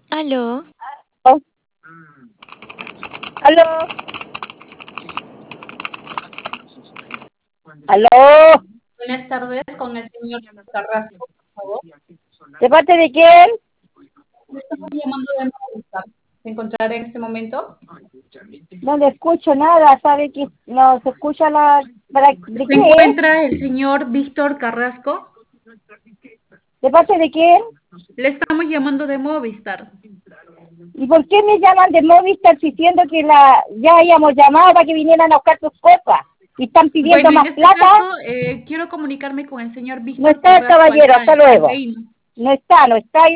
Aló, Oh, aló, aló, Buenas tardes con el señor Carrasco, por favor. ¿de parte de quién? Le estamos llamando de Movistar. ¿Se encontrará en este momento? No le escucho nada, ¿sabe que no se escucha de ¿Se qué es? encuentra el señor Víctor Carrasco? ¿De parte de quién? Le estamos llamando de Movistar. ¿Y por qué me llaman de Movistar diciendo que ya habíamos llamado para que vinieran a buscar sus cosas? ¿Y están pidiendo Bueno, en más este plata? caso, quiero comunicarme con el señor No Víctor está el Carrasco caballero, hasta luego. Alcaíno. No está,